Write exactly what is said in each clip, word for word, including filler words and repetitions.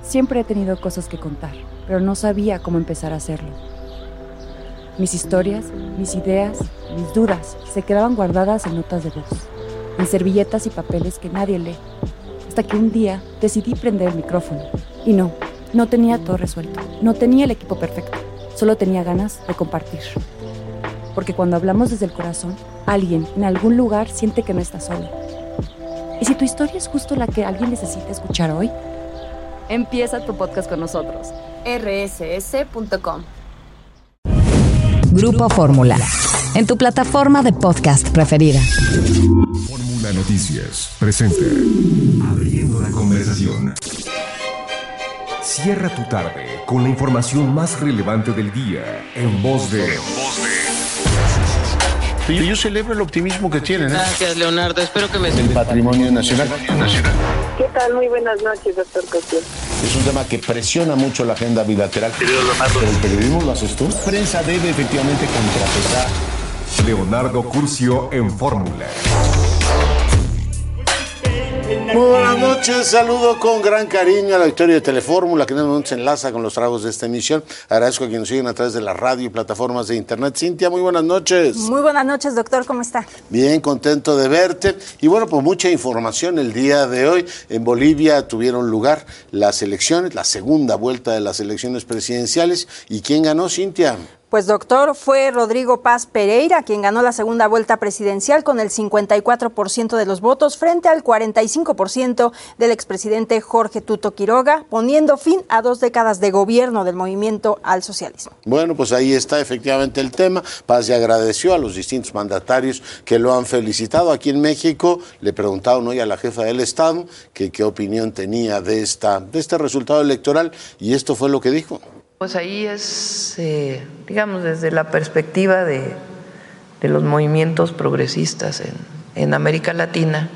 Siempre he tenido cosas que contar, pero no sabía cómo empezar a hacerlo. Mis historias, mis ideas, mis dudas se quedaban guardadas en notas de voz, en servilletas y papeles que nadie lee, hasta que un día decidí prender el micrófono. Y no, no tenía todo resuelto, no tenía el equipo perfecto, solo tenía ganas de compartir. Porque cuando hablamos desde el corazón, alguien en algún lugar siente que no está solo. ¿Y si tu historia es justo la que alguien necesita escuchar hoy? Empieza tu podcast con nosotros. erre ese ese punto com. Grupo Fórmula, en tu plataforma de podcast preferida. Fórmula Noticias presenta Abriendo la Conversación. Cierra tu tarde con la información más relevante del día en voz de... En voz de... Yo celebro el optimismo que tienen. ¿eh? Gracias, Leonardo. Espero que me... El patrimonio nacional. ¿Qué tal? Muy buenas noches, doctor Cosío. Es un tema que presiona mucho la agenda bilateral. Pero el periodismo lo haces tú. La prensa debe efectivamente contrapesar. Leonardo Curcio en Fórmula. Muy buenas noches, saludo con gran cariño a la auditorio de Telefórmula, que en este momento se enlaza con los tragos de esta emisión. Agradezco a quienes nos siguen a través de la radio y plataformas de internet. Cintia, muy buenas noches. Muy buenas noches, doctor, ¿cómo está? Bien, contento de verte. Y bueno, pues mucha información el día de hoy. En Bolivia tuvieron lugar las elecciones, la segunda vuelta de las elecciones presidenciales. ¿Y quién ganó, Cintia? Pues, doctor, fue Rodrigo Paz Pereira quien ganó la segunda vuelta presidencial con el cincuenta y cuatro por ciento de los votos frente al cuarenta y cinco por ciento del expresidente Jorge Tuto Quiroga, poniendo fin a dos décadas de gobierno del movimiento al socialismo. Bueno, pues ahí está efectivamente el tema. Paz ya agradeció a los distintos mandatarios que lo han felicitado. Aquí en México le preguntaron hoy a la jefa del Estado que qué opinión tenía de, esta, de este resultado electoral y esto fue lo que dijo. Pues ahí es, eh, digamos, desde la perspectiva de, de los movimientos progresistas en, en América Latina,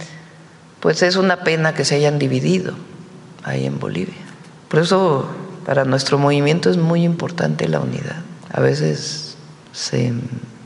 pues es una pena que se hayan dividido ahí en Bolivia. Por eso para nuestro movimiento es muy importante la unidad. A veces se,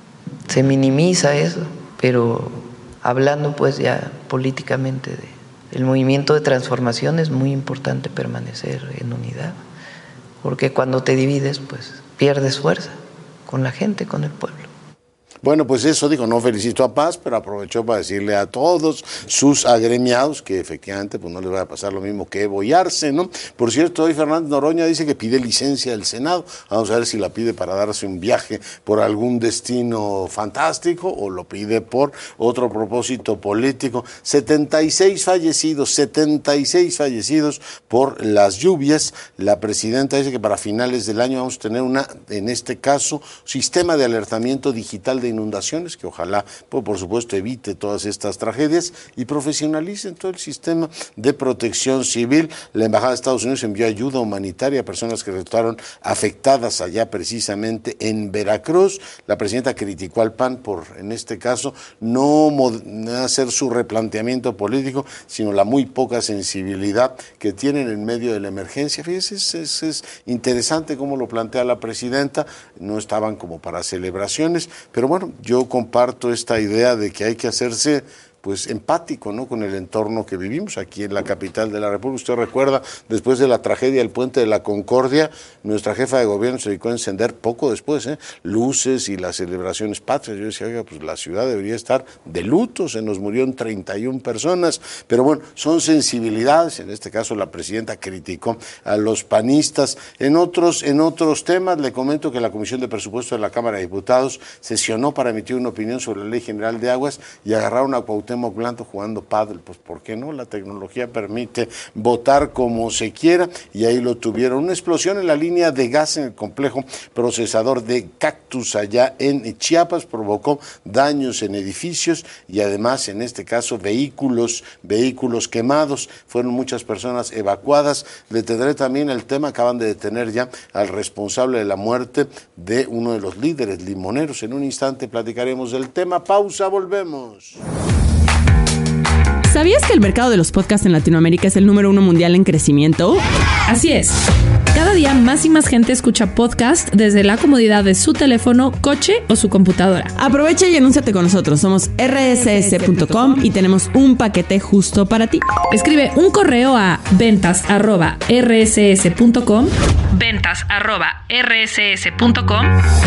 se minimiza eso, pero hablando pues ya políticamente de, del movimiento de transformación es muy importante permanecer en unidad. Porque cuando te divides, pues pierdes fuerza con la gente, con el pueblo. Bueno, pues eso dijo, no felicito a Paz, pero aprovechó para decirle a todos sus agremiados que efectivamente pues no les va a pasar lo mismo que Evo y Arce, ¿no? Por cierto, hoy Fernández Noroña dice que pide licencia del Senado. Vamos a ver si la pide para darse un viaje por algún destino fantástico o lo pide por otro propósito político. setenta y seis fallecidos, setenta y seis fallecidos por las lluvias. La presidenta dice que para finales del año vamos a tener una, en este caso, sistema de alertamiento digital de inundaciones, que ojalá, pues, por supuesto, evite todas estas tragedias y profesionalicen todo el sistema de protección civil. La Embajada de Estados Unidos envió ayuda humanitaria a personas que resultaron afectadas allá precisamente en Veracruz. La presidenta criticó al P A N por, en este caso, no hacer su replanteamiento político, sino la muy poca sensibilidad que tienen en medio de la emergencia. Fíjese, es, es, es interesante cómo lo plantea la presidenta, no estaban como para celebraciones, pero bueno, yo comparto esta idea de que hay que hacerse pues empático, ¿no?, con el entorno que vivimos aquí en la capital de la República. Usted recuerda, después de la tragedia del Puente de la Concordia, nuestra jefa de gobierno se dedicó a encender poco después, ¿eh? luces y las celebraciones patrias. Yo decía, oiga, pues la ciudad debería estar de luto, se nos murieron treinta y una personas, pero bueno, son sensibilidades. En este caso la presidenta criticó a los panistas. En otros, en otros temas, le comento que la Comisión de Presupuesto de la Cámara de Diputados sesionó para emitir una opinión sobre la Ley General de Aguas y agarraron a Cuauhtémoc Blanco jugando pádel. Pues ¿por qué no? La tecnología permite votar como se quiera y ahí lo tuvieron. Una explosión en la línea de gas en el complejo procesador de Cactus allá en Chiapas provocó daños en edificios y además en este caso vehículos, vehículos quemados. Fueron muchas personas evacuadas. Le tendré también el tema, acaban de detener ya al responsable de la muerte de uno de los líderes limoneros. En un instante platicaremos del tema. Pausa, volvemos. ¿Sabías que el mercado de los podcasts en Latinoamérica es el número uno mundial en crecimiento? Así es. Cada día más y más gente escucha podcast desde la comodidad de su teléfono, coche o su computadora. Aprovecha y anúnciate con nosotros. Somos erre ese ese punto com y tenemos un paquete justo para ti. Escribe un correo a ventas arroba erre ese ese punto com, ventas arroba erre ese ese punto com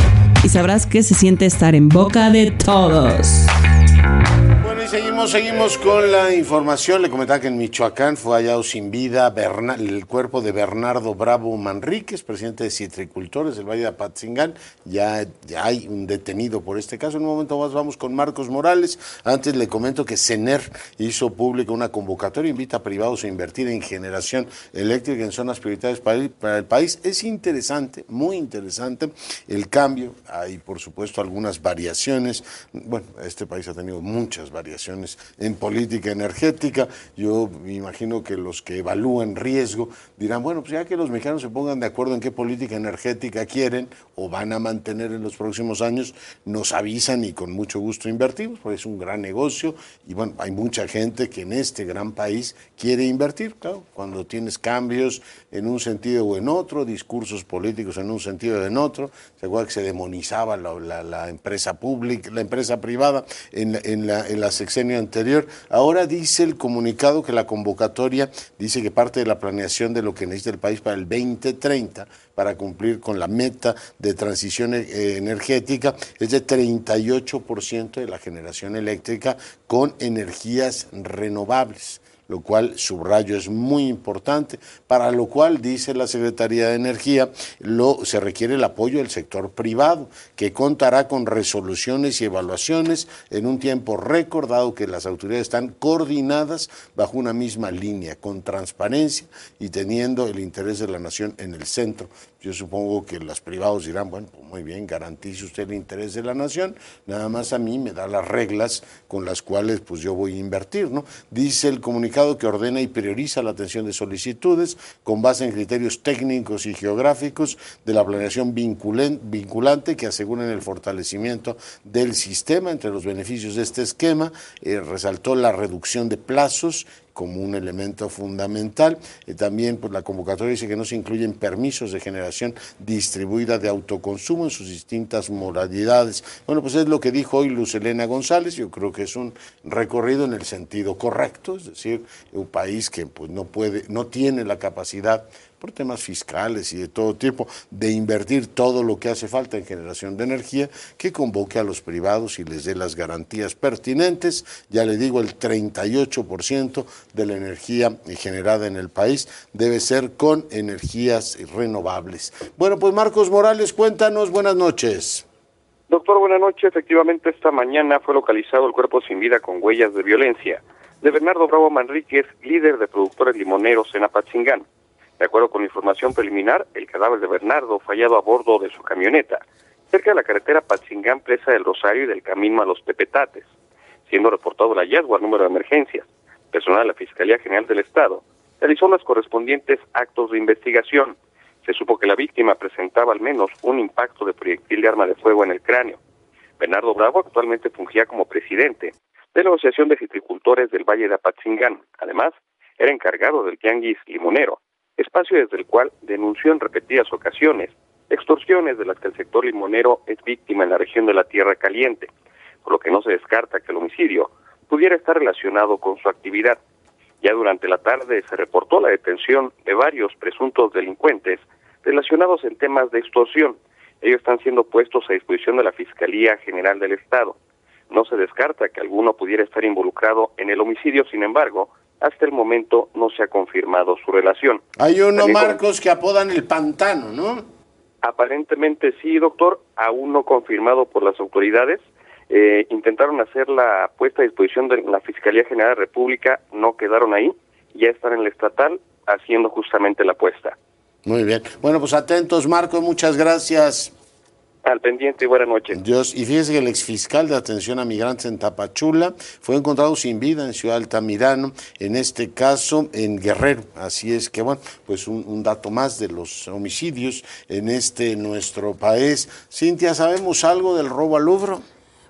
y sabrás que se siente estar en boca de todos. Bueno, y seguimos, seguimos con la información. Le comentaba que en Michoacán fue hallado sin vida Berna, el cuerpo de Bernardo Bravo Manríquez, presidente de Citricultores del Valle de Apatzingán. Ya, ya hay un detenido por este caso. En un momento más vamos con Marcos Morales. Antes le comento que CENER hizo pública una convocatoria, invita a privados a invertir en generación eléctrica en zonas prioritarias para el, para el país. Es interesante, muy interesante el cambio. Hay, por supuesto, algunas variaciones. Bueno, este país ha tenido muchas variaciones en política energética. Yo me imagino que los que evalúan riesgo dirán, bueno, pues ya que los mexicanos se pongan de acuerdo en qué política energética quieren o van a mantener en los próximos años, nos avisan y con mucho gusto invertimos, porque es un gran negocio y bueno, hay mucha gente que en este gran país quiere invertir, claro, cuando tienes cambios en un sentido o en otro, discursos políticos en un sentido o en otro. Se acuerda que se demonizaba la, la, la empresa pública, la empresa privada en la, en la, en la sexenio anterior. Ahora dice el comunicado que la convocatoria dice que parte de la planeación de lo que necesita el país para el veinte treinta para cumplir con la meta de transición eh, energética es de treinta y ocho por ciento de la generación eléctrica con energías renovables, lo cual, subrayo, es muy importante, para lo cual, dice la Secretaría de Energía, lo, se requiere el apoyo del sector privado, que contará con resoluciones y evaluaciones en un tiempo récord, dado que las autoridades están coordinadas bajo una misma línea, con transparencia y teniendo el interés de la nación en el centro. Yo supongo que los privados dirán, bueno, pues muy bien, garantice usted el interés de la nación, nada más a mí me da las reglas con las cuales pues yo voy a invertir, ¿no? Dice el comunicado que ordena y prioriza la atención de solicitudes con base en criterios técnicos y geográficos de la planeación vinculante que aseguran el fortalecimiento del sistema. Entre los beneficios de este esquema, eh, resaltó la reducción de plazos como un elemento fundamental. Eh, también pues, la convocatoria dice que no se incluyen permisos de generación distribuida de autoconsumo en sus distintas modalidades. Bueno, pues es lo que dijo hoy Luz Helena González. Yo creo que es un recorrido en el sentido correcto, es decir, un país que pues, no puede, no tiene la capacidad por temas fiscales y de todo tipo, de invertir todo lo que hace falta en generación de energía, que convoque a los privados y les dé las garantías pertinentes. Ya le digo, el treinta y ocho por ciento de la energía generada en el país debe ser con energías renovables. Bueno, pues Marcos Morales, cuéntanos, buenas noches. Doctor, buenas noches. Efectivamente, esta mañana fue localizado el cuerpo sin vida con huellas de violencia de Bernardo Bravo Manríquez, líder de productores limoneros en Apatzingán. De acuerdo con información preliminar, el cadáver de Bernardo fue hallado a bordo de su camioneta, cerca de la carretera Apatzingán, Presa del Rosario y del camino a Los Pepetates, siendo reportado el hallazgo al número de emergencias. Personal de la Fiscalía General del Estado realizó los correspondientes actos de investigación. Se supo que la víctima presentaba al menos un impacto de proyectil de arma de fuego en el cráneo. Bernardo Bravo actualmente fungía como presidente de la Asociación de Citricultores del Valle de Apatzingán. Además, era encargado del Tianguis Limonero, espacio desde el cual denunció en repetidas ocasiones extorsiones de las que el sector limonero es víctima en la región de la Tierra Caliente, por lo que no se descarta que el homicidio pudiera estar relacionado con su actividad. Ya durante la tarde se reportó la detención de varios presuntos delincuentes relacionados en temas de extorsión. Ellos están siendo puestos a disposición de la Fiscalía General del Estado. No se descarta que alguno pudiera estar involucrado en el homicidio, sin embargo, hasta el momento no se ha confirmado su relación. Hay uno, También Marcos, con... que apodan el Pantano, ¿no? Aparentemente sí, doctor, aún no confirmado por las autoridades. Eh, intentaron hacer la puesta a disposición de la Fiscalía General de la República, no quedaron ahí, ya están en el estatal haciendo justamente la puesta. Muy bien. Bueno, pues atentos, Marcos, muchas gracias. Al pendiente y buenas noches. Dios, y fíjese que el exfiscal de atención a migrantes en Tapachula fue encontrado sin vida en Ciudad Altamirano, en este caso en Guerrero. Así es que, bueno, pues un, un dato más de los homicidios en este nuestro país. Cintia, ¿sabemos algo del robo al Louvre?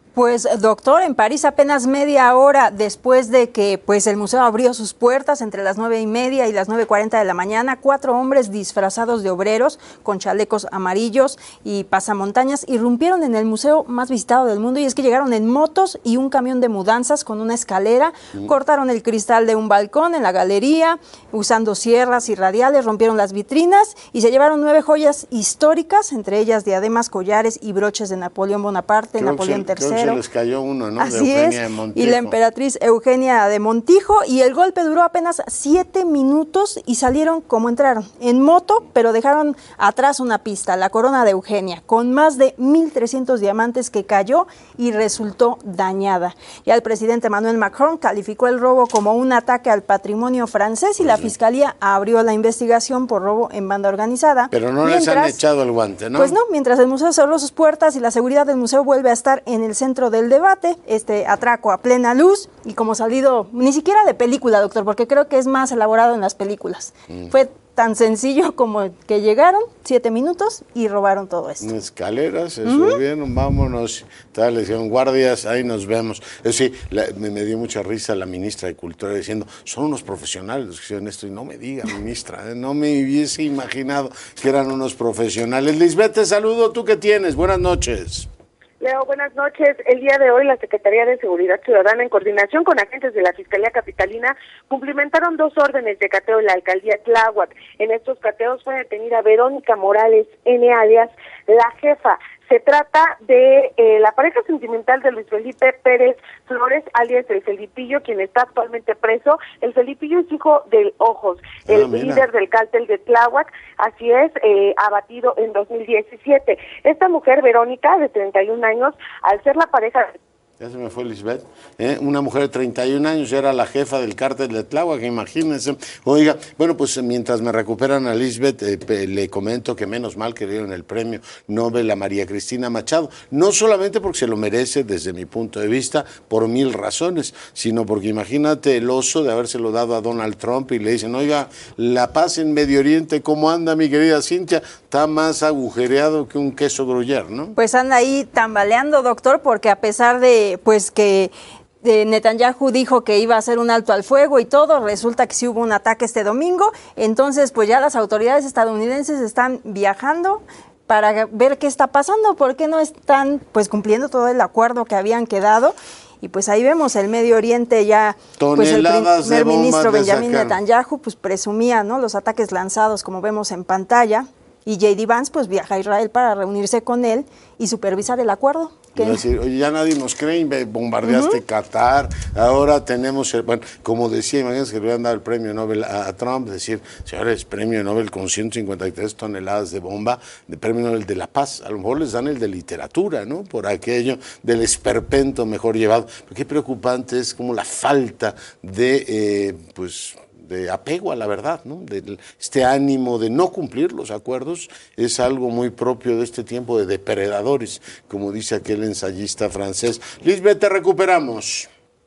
Pues, doctor, en París apenas media hora después de que pues el museo abrió sus puertas, entre las nueve y media y las nueve cuarenta de la mañana, cuatro hombres disfrazados de obreros con chalecos amarillos y pasamontañas irrumpieron en el museo más visitado del mundo, y es que llegaron en motos y un camión de mudanzas con una escalera, mm. cortaron el cristal de un balcón en la galería, usando sierras y radiales, rompieron las vitrinas y se llevaron nueve joyas históricas, entre ellas diademas, collares y broches de Napoleón Bonaparte, creo Napoleón tercero. Se les cayó uno, ¿no? Así de Eugenia es, de Montijo. Y la emperatriz Eugenia de Montijo, y el golpe duró apenas siete minutos y salieron como entraron, en moto, pero dejaron atrás una pista, la corona de Eugenia, con más de mil trescientos diamantes que cayó y resultó dañada. Ya el presidente Emmanuel Macron calificó el robo como un ataque al patrimonio francés y la fiscalía abrió la investigación por robo en banda organizada. Pero no mientras, les han echado el guante, ¿no? Pues no, mientras el museo cerró sus puertas y la seguridad del museo vuelve a estar en el centro del debate, este atraco a plena luz y como salido, ni siquiera de película, doctor, porque creo que es más elaborado en las películas. Mm. Fue tan sencillo como que llegaron, siete minutos y robaron todo esto. Escaleras, se uh-huh. subieron, vámonos, tal, le dijeron, guardias, ahí nos vemos. Es decir, la, me, me dio mucha risa la ministra de Cultura diciendo, son unos profesionales los que hicieron esto, y no me diga, ministra, ¿eh? No me hubiese imaginado que eran unos profesionales. Lisbeth, te saludo, ¿tú qué tienes? Buenas noches. Leo, buenas noches. El día de hoy la Secretaría de Seguridad Ciudadana, en coordinación con agentes de la Fiscalía Capitalina, cumplimentaron dos órdenes de cateo en la alcaldía Tláhuac. En estos cateos fue detenida Verónica Morales N., alias La Jefa. Se trata de eh, la pareja sentimental de Luis Felipe Pérez Flores, alias el Felipillo, quien está actualmente preso. El Felipillo es hijo del Ojos, el ah, líder del cártel de Tláhuac, así es, eh, abatido en dos mil diecisiete. Esta mujer, Verónica, de treinta y un años, al ser la pareja... Ya se me fue Lisbeth, ¿eh? Una mujer de treinta y un años, era la jefa del cártel de Tláhuac, imagínense. Oiga, bueno, pues mientras me recuperan a Lisbeth, eh, le comento que menos mal que le dieron el premio Nobel a María Cristina Machado, no solamente porque se lo merece desde mi punto de vista, por mil razones, sino porque imagínate el oso de habérselo dado a Donald Trump y le dicen, oiga, la paz en Medio Oriente, ¿cómo anda mi querida Cintia? Está más agujereado que un queso gruyère, ¿no? Pues anda ahí tambaleando, doctor, porque a pesar de pues que eh, Netanyahu dijo que iba a hacer un alto al fuego y todo, resulta que sí hubo un ataque este domingo, entonces pues ya las autoridades estadounidenses están viajando para ver qué está pasando, por qué no están pues cumpliendo todo el acuerdo que habían quedado. Y pues ahí vemos el Medio Oriente ya, pues el primer ministro Benjamín Netanyahu pues presumía, ¿no?, los ataques lanzados como vemos en pantalla, y J D Vance pues viaja a Israel para reunirse con él y supervisar el acuerdo. Es decir, oye, ya nadie nos cree, bombardeaste uh-huh. Qatar, ahora tenemos, el, bueno, como decía, imagínense que le hubieran dado el premio Nobel a, a Trump, decir, señores, premio Nobel con ciento cincuenta y tres toneladas de bomba, de premio Nobel de la Paz, a lo mejor les dan el de literatura, ¿no?, por aquello del esperpento mejor llevado. Pero qué preocupante es como la falta de, eh, pues... de apego a la verdad, ¿no? De este ánimo de no cumplir los acuerdos es algo muy propio de este tiempo de depredadores, como dice aquel ensayista francés. Lisbeth, te recuperamos.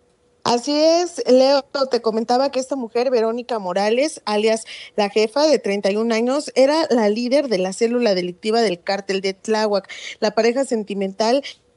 Así es, Leo, te comentaba que esta mujer, Verónica Morales, alias La Jefa, de treinta y un años, era la líder de la célula delictiva del cártel de Tláhuac. La pareja sentimental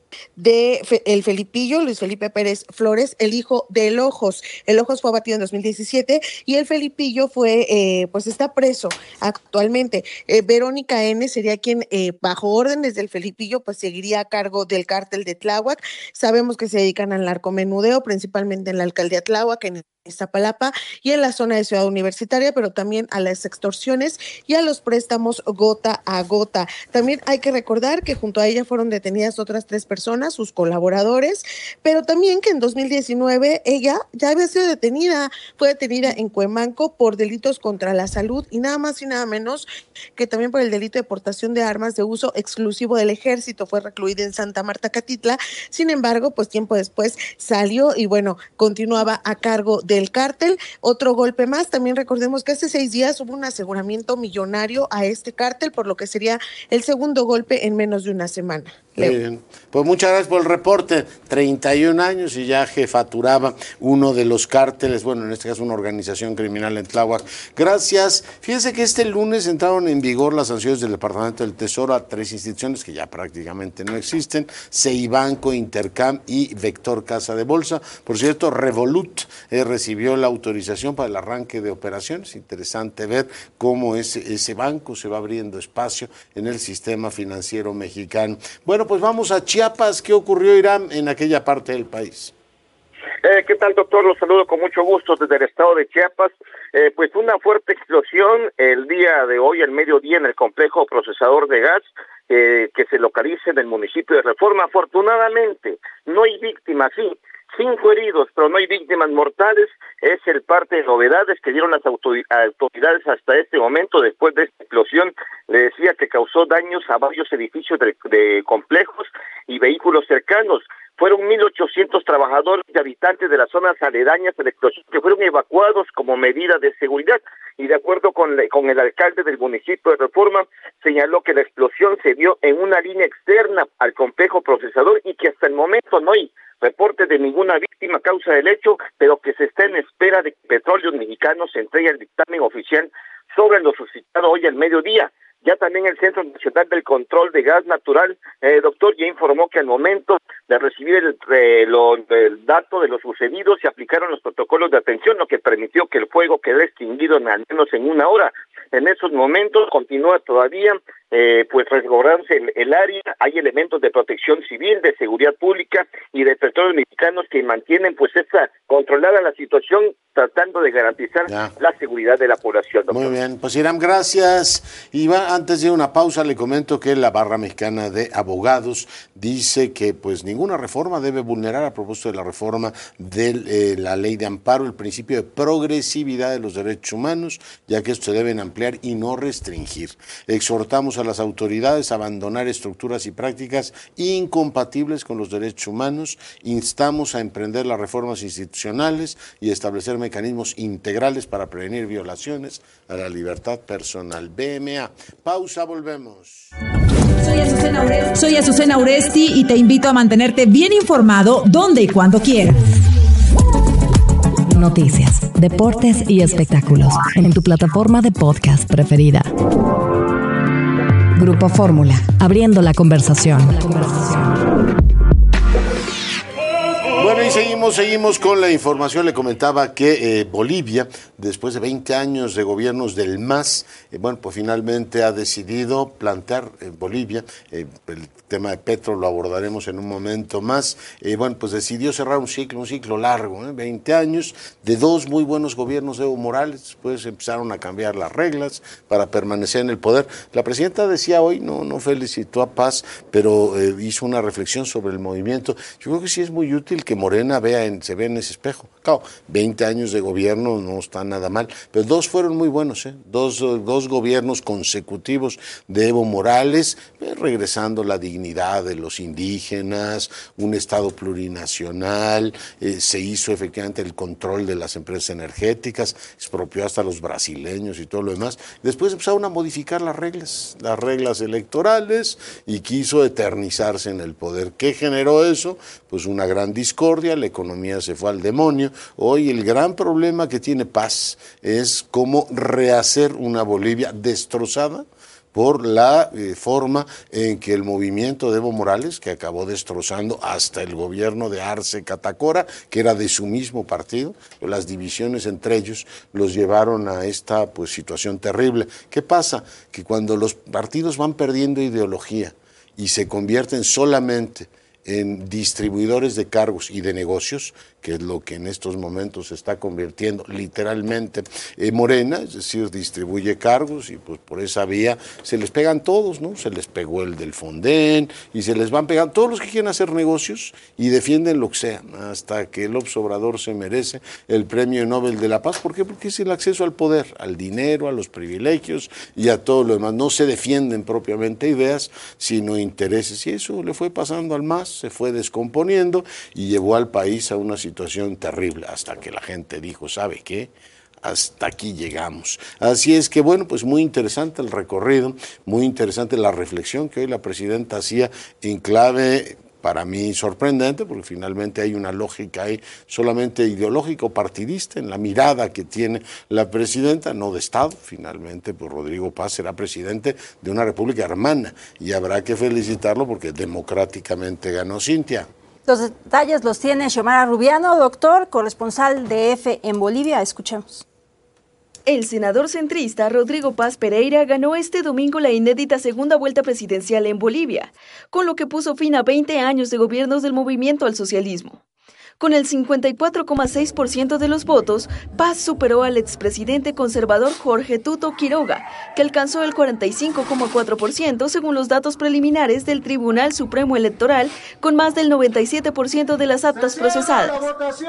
de el Felipillo, Luis Felipe Pérez Flores, el hijo del Ojos. El Ojos fue abatido en dos mil diecisiete y el Felipillo fue, eh, pues está preso actualmente. Eh, Verónica N. sería quien, eh, bajo órdenes del Felipillo, pues seguiría a cargo del cártel de Tláhuac. Sabemos que se dedican al narcomenudeo, principalmente en la alcaldía Tláhuac, en Iztapalapa y en la zona de Ciudad Universitaria, pero también a las extorsiones y a los préstamos gota a gota. También hay que recordar que junto a ella fueron detenidas otras tres personas, sus colaboradores, pero también que en dos mil diecinueve ella ya había sido detenida, fue detenida en Cuemanco por delitos contra la salud y nada más y nada menos que también por el delito de portación de armas de uso exclusivo del ejército. Fue recluida en Santa Marta, Catitla. Sin embargo, pues tiempo después salió y bueno, continuaba a cargo de del cártel. Otro golpe más, también recordemos que hace seis días hubo un aseguramiento millonario a este cártel, por lo que sería el segundo golpe en menos de una semana. Muy bien. Pues muchas gracias por el reporte. treinta y un años y ya jefaturaba uno de los cárteles, bueno, en este caso una organización criminal en Tláhuac. Gracias. Fíjense que este lunes entraron en vigor las sanciones del Departamento del Tesoro a tres instituciones que ya prácticamente no existen: Ceibanco, Intercam y Vector Casa de Bolsa. Por cierto, Revolut eh, recibió la autorización para el arranque de operaciones. Interesante ver cómo ese, ese banco se va abriendo espacio en el sistema financiero mexicano. Bueno, pues vamos a Chiapas. ¿Qué ocurrió, Irán, en aquella parte del país? Eh, ¿Qué tal, doctor? Los saludo con mucho gusto desde el estado de Chiapas. Eh, pues una fuerte explosión el día de hoy, al mediodía, en el complejo procesador de gas eh, que se localiza en el municipio de Reforma. Afortunadamente, no hay víctimas, sí, cinco heridos, pero no hay víctimas mortales. Es el parte de novedades que dieron las autoridades hasta este momento. Después de esta explosión, le decía que causó daños a varios edificios de, de complejos y vehículos cercanos. Fueron mil ochocientos trabajadores y habitantes de las zonas aledañas de la explosión que fueron evacuados como medida de seguridad. Y de acuerdo con, la, con el alcalde del municipio de Reforma, señaló que la explosión se dio en una línea externa al complejo procesador y que hasta el momento no hay reporte de ninguna víctima a causa del hecho, pero que se está en espera de que Petróleos Mexicanos entregue el dictamen oficial sobre lo suscitado hoy al mediodía. Ya también el Centro Nacional del Control de Gas Natural, eh, doctor, ya informó que al momento de recibir el, eh, lo, el dato de lo sucedido, se aplicaron los protocolos de atención, lo que permitió que el fuego quedara extinguido en al menos en una hora. En esos momentos continúa todavía eh, pues resguardándose el, el área. Hay elementos de protección civil, de seguridad pública y de Petróleos Mexicanos que mantienen pues esa controlada la situación, tratando de garantizar ya la seguridad de la población, doctor. Muy bien, pues Irán, gracias. Y va, antes de una pausa le comento que la Barra Mexicana de Abogados dice que pues ninguna reforma debe vulnerar, a propósito de la reforma de eh, la ley de amparo, el principio de progresividad de los derechos humanos, ya que estos se deben ampliar y no restringir. Exhortamos a las autoridades a abandonar estructuras y prácticas incompatibles con los derechos humanos. Instamos a emprender las reformas institucionales y establecer mecanismos integrales para prevenir violaciones a la libertad personal. B M A. Pausa, volvemos. Soy Azucena Uresti. Soy Azucena Uresti y te invito a mantenerte bien informado donde y cuando quieras. Noticias, deportes y espectáculos en tu plataforma de podcast preferida. Grupo Fórmula, abriendo la conversación. La conversación. Bueno, y seguimos, seguimos con la información. Le comentaba que eh, Bolivia, después de veinte años de gobiernos del M A S, eh, bueno, pues finalmente ha decidido plantear en Bolivia, eh, el tema de Petro lo abordaremos en un momento más, eh, bueno, pues decidió cerrar un ciclo, un ciclo largo, ¿eh? veinte años de dos muy buenos gobiernos de Evo Morales. Después empezaron a cambiar las reglas para permanecer en el poder. La presidenta decía hoy, no, no felicitó a Paz, pero eh, hizo una reflexión sobre el movimiento. Yo creo que sí es muy útil que Morena vea en, se ve en ese espejo. Claro, veinte años de gobierno no está nada mal, pero dos fueron muy buenos, ¿eh? dos, dos gobiernos consecutivos de Evo Morales, eh, regresando la dignidad de los indígenas, un Estado plurinacional, eh, se hizo efectivamente el control de las empresas energéticas, expropió hasta a los brasileños y todo lo demás. Después empezaron a modificar las reglas, las reglas electorales, y quiso eternizarse en el poder. ¿Qué generó eso? Pues una gran discordia, la economía se fue al demonio. Hoy el gran problema que tiene Paz es cómo rehacer una Bolivia destrozada por la eh, forma en que el movimiento de Evo Morales, que acabó destrozando hasta el gobierno de Arce Catacora, que era de su mismo partido, las divisiones entre ellos los llevaron a esta pues situación terrible. ¿Qué pasa? Que cuando los partidos van perdiendo ideología y se convierten solamente en distribuidores de cargos y de negocios, que es lo que en estos momentos se está convirtiendo literalmente en Morena, es decir, distribuye cargos y pues por esa vía se les pegan todos, ¿no? Se les pegó el del Fonden y se les van pegando todos los que quieren hacer negocios y defienden lo que sea, hasta que López Obrador se merece el Premio Nobel de la Paz. ¿Por qué? Porque es el acceso al poder, al dinero, a los privilegios y a todo lo demás. No se defienden propiamente ideas, sino intereses, y eso le fue pasando al M A S, se fue descomponiendo y llevó al país a una situación terrible, hasta que la gente dijo, ¿sabe qué? hasta aquí llegamos. Así es que, bueno, pues muy interesante el recorrido, muy interesante la reflexión que hoy la presidenta hacía en clave, para mí sorprendente, porque finalmente hay una lógica ahí solamente ideológica o partidista en la mirada que tiene la presidenta, no de Estado. Finalmente, pues Rodrigo Paz será presidente de una república hermana y habrá que felicitarlo porque democráticamente ganó. Cintia. Los detalles los tiene Xiomara Rubiano, doctor, corresponsal de F en Bolivia. Escuchemos. El senador centrista Rodrigo Paz Pereira ganó este domingo la inédita segunda vuelta presidencial en Bolivia, con lo que puso fin a veinte años de gobiernos del movimiento al socialismo. Con el cincuenta y cuatro coma seis por ciento de los votos, Paz superó al expresidente conservador Jorge Tuto Quiroga, que alcanzó el cuarenta y cinco coma cuatro por ciento según los datos preliminares del Tribunal Supremo Electoral, con más del noventa y siete por ciento de las actas procesadas.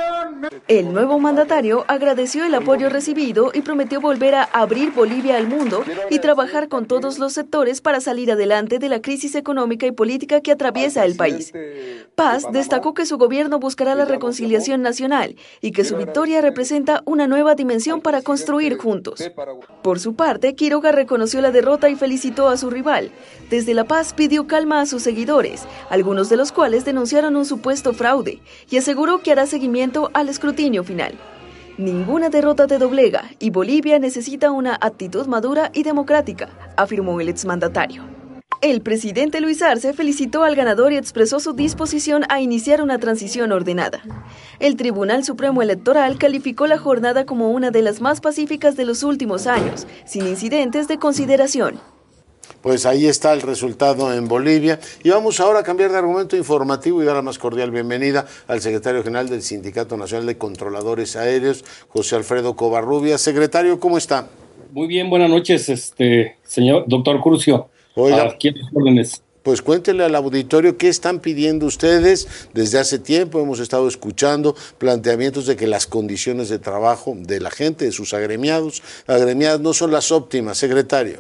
El nuevo mandatario agradeció el apoyo recibido y prometió volver a abrir Bolivia al mundo y trabajar con todos los sectores para salir adelante de la crisis económica y política que atraviesa el país. Paz destacó que su gobierno buscará la reconciliación nacional y que su victoria representa una nueva dimensión para construir juntos. Por su parte, Quiroga reconoció la derrota y felicitó a su rival. Desde La Paz pidió calma a sus seguidores, algunos de los cuales denunciaron un supuesto fraude, y aseguró que hará seguimiento al escrutinio final. Ninguna derrota te doblega y Bolivia necesita una actitud madura y democrática, afirmó el exmandatario. El presidente Luis Arce felicitó al ganador y expresó su disposición a iniciar una transición ordenada. El Tribunal Supremo Electoral calificó la jornada como una de las más pacíficas de los últimos años, sin incidentes de consideración. Pues ahí está el resultado en Bolivia. Y vamos ahora a cambiar de argumento informativo y dar la más cordial bienvenida al secretario general del Sindicato Nacional de Controladores Aéreos, José Alfredo Covarrubias. Secretario, ¿cómo está? Muy bien, buenas noches, este señor doctor Curcio. Oiga, ¿A quiénes órdenes? Pues cuéntele al auditorio qué están pidiendo ustedes. Desde hace tiempo hemos estado escuchando planteamientos de que las condiciones de trabajo de la gente, de sus agremiados, agremiadas no son las óptimas, secretario.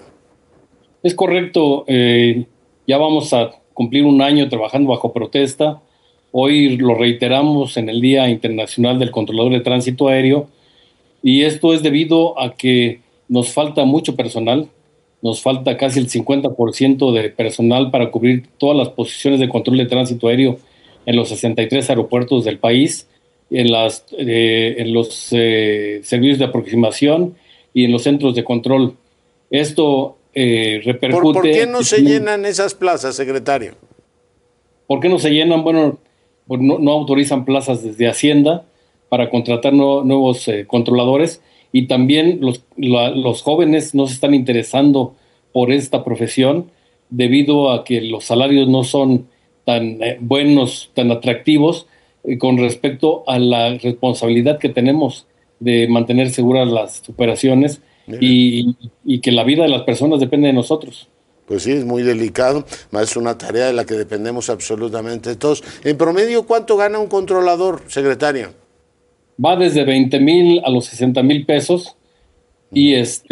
Es correcto, eh, ya vamos a cumplir un año trabajando bajo protesta. Hoy lo reiteramos en el Día Internacional del Controlador de Tránsito Aéreo y esto es debido a que nos falta mucho personal. Nos falta casi el cincuenta por ciento de personal para cubrir todas las posiciones de control de tránsito aéreo en los sesenta y tres aeropuertos del país, en, las, eh, en los eh, servicios de aproximación y en los centros de control. Esto eh, repercute... ¿Por, ¿Por qué no se llenan esas plazas, secretario? ¿Por qué no se llenan? Bueno, no, no autorizan plazas desde Hacienda para contratar no, nuevos eh, controladores. Y también los, la, los jóvenes no se están interesando por esta profesión debido a que los salarios no son tan eh, buenos, tan atractivos eh, con respecto a la responsabilidad que tenemos de mantener seguras las operaciones y, y que la vida de las personas depende de nosotros. Pues sí, es muy delicado, más es una tarea de la que dependemos absolutamente todos. En promedio, ¿cuánto gana un controlador, secretario? Va desde veinte mil a los sesenta mil pesos, y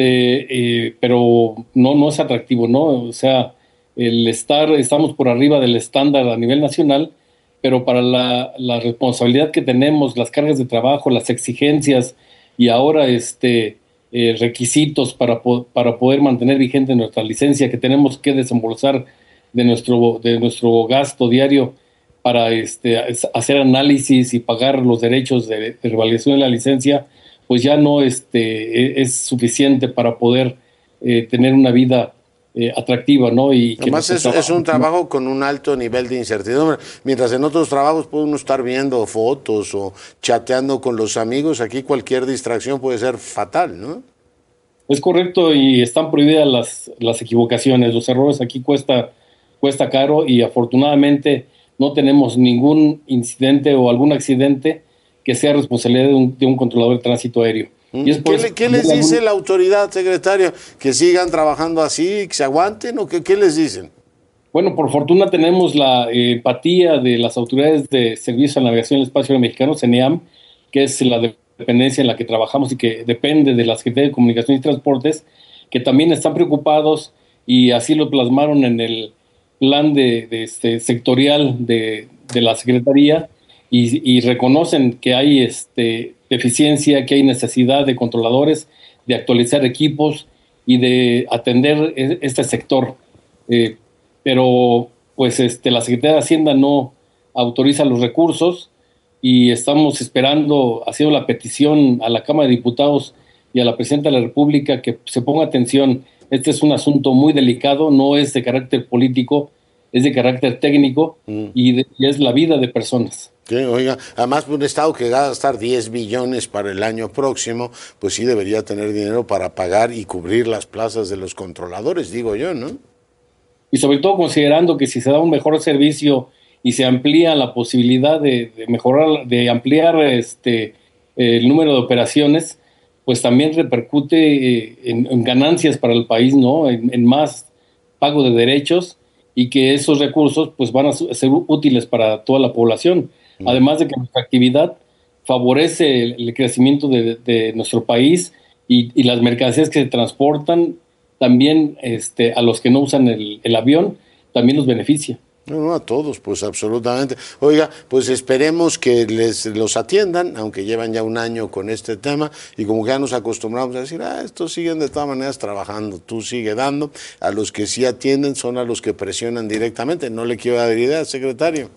este, eh, pero no, no es atractivo, ¿no? O sea, el estar, estamos por arriba del estándar a nivel nacional, pero para la, la responsabilidad que tenemos, las cargas de trabajo, las exigencias y ahora este, eh, requisitos para, po para poder mantener vigente nuestra licencia que tenemos que desembolsar de nuestro, de nuestro gasto diario, para este, hacer análisis y pagar los derechos de, de revalidación de la licencia, pues ya no este, es suficiente para poder eh, tener una vida eh, atractiva, ¿no? Y que además es, es un trabajo con un alto nivel de incertidumbre. Mientras en otros trabajos puede uno estar viendo fotos o chateando con los amigos, aquí cualquier distracción puede ser fatal, ¿no? Es correcto, y están prohibidas las, las equivocaciones. Los errores aquí cuesta, cuesta caro, y afortunadamente no tenemos ningún incidente o algún accidente que sea responsabilidad de un, de un controlador de tránsito aéreo. Y es por ¿Qué, le, ¿qué les dice la autoridad, secretario? ¿Que sigan trabajando así, que se aguanten, o qué, qué les dicen? Bueno, por fortuna tenemos la eh, empatía de las autoridades de Servicio de Navegación del Espacio Aéreo Mexicano, CENEAM, que es la dependencia en la que trabajamos y que depende de la Secretaría de Comunicaciones y Transportes, que también están preocupados, y así lo plasmaron en el plan de, de este sectorial de, de la Secretaría, y, y reconocen que hay este, deficiencia, que hay necesidad de controladores, de actualizar equipos y de atender este sector. Eh, pero pues este, la Secretaría de Hacienda no autoriza los recursos y estamos esperando, haciendo la petición a la Cámara de Diputados y a la Presidenta de la República que se ponga atención. Este es un asunto muy delicado, no es de carácter político, es de carácter técnico mm. y, de, y es la vida de personas. Sí, oiga, además un Estado que va a gastar diez billones para el año próximo, pues sí debería tener dinero para pagar y cubrir las plazas de los controladores, digo yo, ¿no? Y sobre todo considerando que si se da un mejor servicio y se amplía la posibilidad de, de mejorar, de ampliar este el número de operaciones, pues también repercute eh, en, en ganancias para el país, ¿no? En, en más pago de derechos y que esos recursos pues van a ser útiles para toda la población. Mm. Además de que nuestra actividad favorece el, el crecimiento de, de nuestro país y, y las mercancías que se transportan también este, a los que no usan el, el avión, también los beneficia. No, no, a todos, pues absolutamente. Oiga, pues esperemos que les los atiendan, aunque llevan ya un año con este tema, y como que ya nos acostumbramos a decir, ah, estos siguen de todas maneras trabajando, tú sigue dando. A los que sí atienden son a los que presionan directamente. No le quiero dar idea, secretario.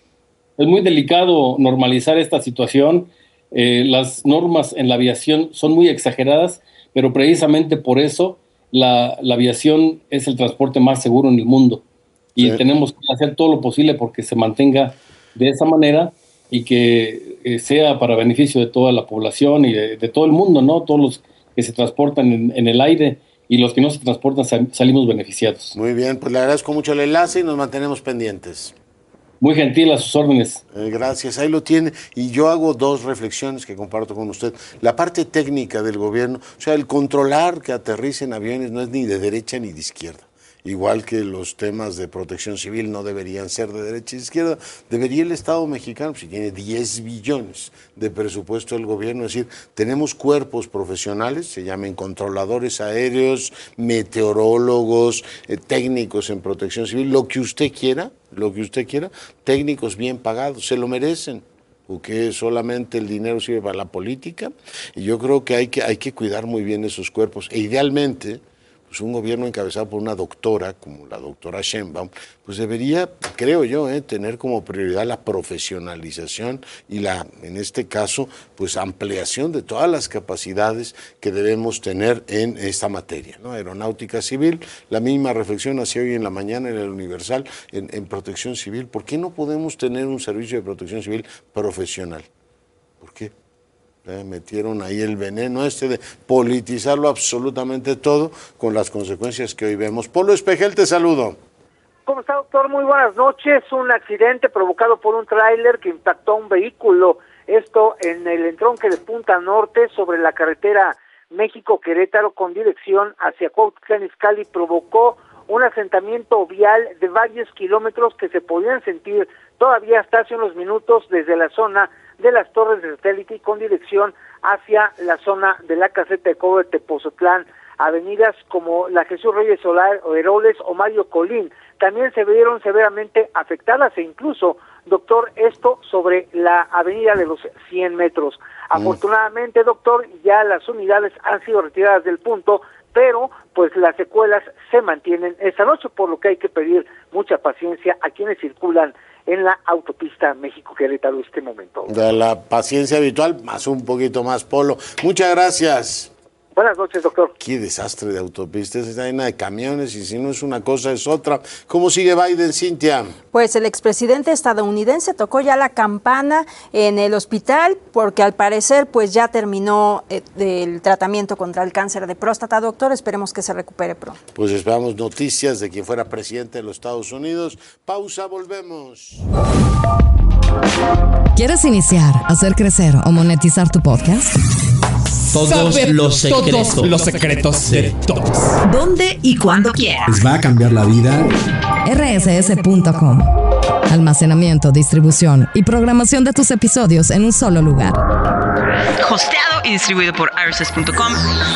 Es muy delicado normalizar esta situación. Eh, las normas en la aviación son muy exageradas, pero precisamente por eso la, la aviación es el transporte más seguro en el mundo. Y sí. tenemos que hacer todo lo posible porque se mantenga de esa manera y que eh, sea para beneficio de toda la población y de, de todo el mundo, ¿no? Todos los que se transportan en, en el aire y los que no se transportan sal, salimos beneficiados. Muy bien, pues le agradezco mucho el enlace y nos mantenemos pendientes. Muy gentil, a sus órdenes. Eh, gracias, ahí lo tiene. Y yo hago dos reflexiones que comparto con usted. La parte técnica del gobierno, o sea, el controlar que aterricen aviones no es ni de derecha ni de izquierda. Igual que los temas de protección civil no deberían ser de derecha y izquierda, debería el Estado mexicano, si tiene diez billones de presupuesto del gobierno, es decir, tenemos cuerpos profesionales, se llamen controladores aéreos, meteorólogos, eh, técnicos en protección civil, lo que usted quiera, lo que usted quiera, técnicos bien pagados, se lo merecen. O que solamente el dinero sirve para la política, y yo creo que hay que, hay que cuidar muy bien esos cuerpos, e idealmente, pues un gobierno encabezado por una doctora, como la doctora Sheinbaum, pues debería, creo yo, eh, tener como prioridad la profesionalización y la, en este caso, pues ampliación de todas las capacidades que debemos tener en esta materia, ¿no? Aeronáutica civil, la misma reflexión hacía hoy en la mañana en el Universal, en, en protección civil. ¿Por qué no podemos tener un servicio de protección civil profesional? ¿Por qué? Eh, metieron ahí el veneno este de politizarlo absolutamente todo con las consecuencias que hoy vemos. Polo Espejel, te saludo. ¿Cómo está, doctor? Muy buenas noches. Un accidente provocado por un tráiler que impactó a un vehículo. Esto en el entronque de Punta Norte sobre la carretera México-Querétaro con dirección hacia Cuautitlán Izcalli provocó un asentamiento vial de varios kilómetros que se podían sentir todavía hasta hace unos minutos desde la zona de las torres de satélite y con dirección hacia la zona de la caseta de cobro de Tepozotlán. Avenidas como la Jesús Reyes Solar, o Heroles o Mario Colín también se vieron severamente afectadas e incluso, doctor, esto sobre la avenida de los cien metros. Mm. Afortunadamente, doctor, ya las unidades han sido retiradas del punto, pero pues las secuelas se mantienen esta noche, por lo que hay que pedir mucha paciencia a quienes circulan en la autopista México-Querétaro en este momento. De la paciencia habitual, más un poquito más, Polo. Muchas gracias. Buenas noches, doctor. Qué desastre de autopistas, está llena de camiones y si no es una cosa es otra. ¿Cómo sigue Biden, Cintia? Pues el expresidente estadounidense tocó ya la campana en el hospital porque al parecer pues ya terminó eh, el tratamiento contra el cáncer de próstata. Doctor, esperemos que se recupere pronto. Pues esperamos noticias de quien fuera presidente de los Estados Unidos. Pausa, volvemos. ¿Quieres iniciar, hacer crecer o monetizar tu podcast? Todos Saber los secretos. Todos los secretos de todos. ¿Dónde y cuándo quieras? Les va a cambiar la vida. R S S punto com. Almacenamiento, distribución y programación de tus episodios en un solo lugar. Hosteado y distribuido por R S S punto com.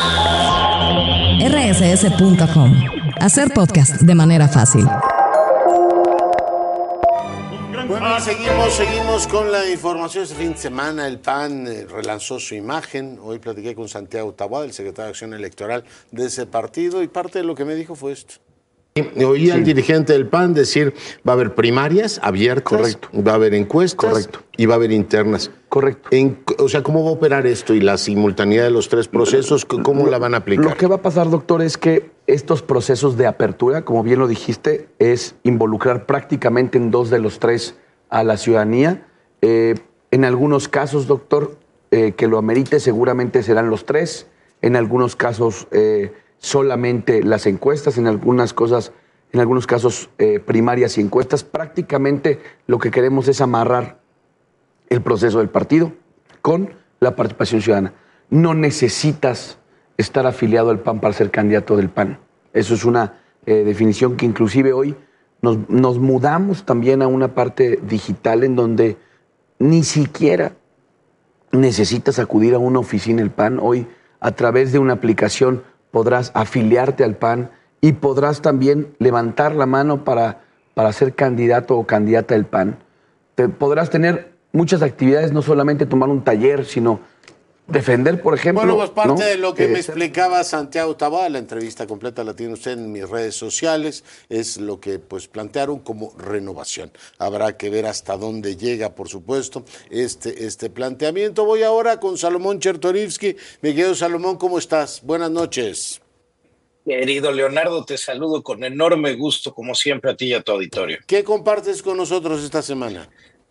R S S punto com. Hacer podcast de manera fácil. Bueno, y seguimos, seguimos con la información. Este fin de semana el P A N eh, relanzó su imagen. Hoy platiqué con Santiago Taboada, el secretario de Acción Electoral de ese partido, y parte de lo que me dijo fue esto. Oí sí. al dirigente del P A N decir, va a haber primarias abiertas, correcto, va a haber encuestas, correcto, y va a haber internas. Correcto. En, o sea, ¿cómo va a operar esto y la simultaneidad de los tres procesos? ¿Cómo lo, la van a aplicar? Lo que va a pasar, doctor, es que estos procesos de apertura, como bien lo dijiste, es involucrar prácticamente en dos de los tres a la ciudadanía. Eh, en algunos casos, doctor, eh, que lo amerite, seguramente serán los tres. En algunos casos... Eh, solamente las encuestas, en algunas cosas, en algunos casos eh, primarias y encuestas. Prácticamente lo que queremos es amarrar el proceso del partido con la participación ciudadana. No necesitas estar afiliado al P A N para ser candidato del P A N. Eso es una eh, definición que inclusive hoy nos, nos mudamos también a una parte digital en donde ni siquiera necesitas acudir a una oficina del P A N. Hoy, a través de una aplicación, podrás afiliarte al P A N y podrás también levantar la mano para, para ser candidato o candidata del P A N. Te, podrás tener muchas actividades, no solamente tomar un taller, sino defender, por ejemplo... Bueno, pues parte ¿no? de lo que eh, me explicaba Santiago Taboada, la entrevista completa la tiene usted en mis redes sociales, es lo que pues plantearon como renovación. Habrá que ver hasta dónde llega, por supuesto, este, este planteamiento. Voy ahora con Salomón Chertorivsky. Mi querido Salomón, ¿cómo estás? Buenas noches. Querido Leonardo, te saludo con enorme gusto, como siempre, a ti y a tu auditorio. ¿Qué compartes con nosotros esta semana?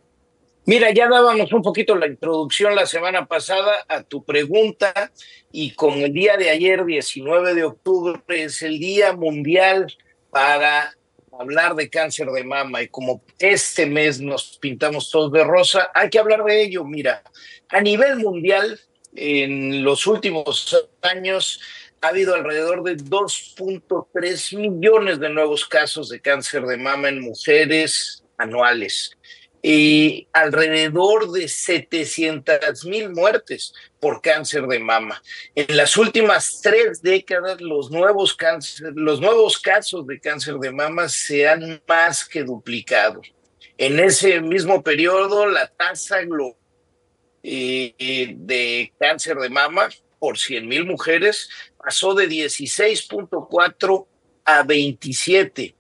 Mira, ya dábamos un poquito la introducción la semana pasada a tu pregunta, y como el día de ayer, diecinueve de octubre, es el Día Mundial para hablar de cáncer de mama, y como este mes nos pintamos todos de rosa, hay que hablar de ello. Mira, a nivel mundial, en los últimos años, ha habido alrededor de dos punto tres millones de nuevos casos de cáncer de mama en mujeres anuales. Y alrededor de setecientas mil muertes por cáncer de mama. En las últimas tres décadas, los nuevos, cáncer, los nuevos casos de cáncer de mama se han más que duplicado. En ese mismo periodo, la tasa global eh, de cáncer de mama por cien mil mujeres pasó de dieciséis punto cuatro a veintisiete.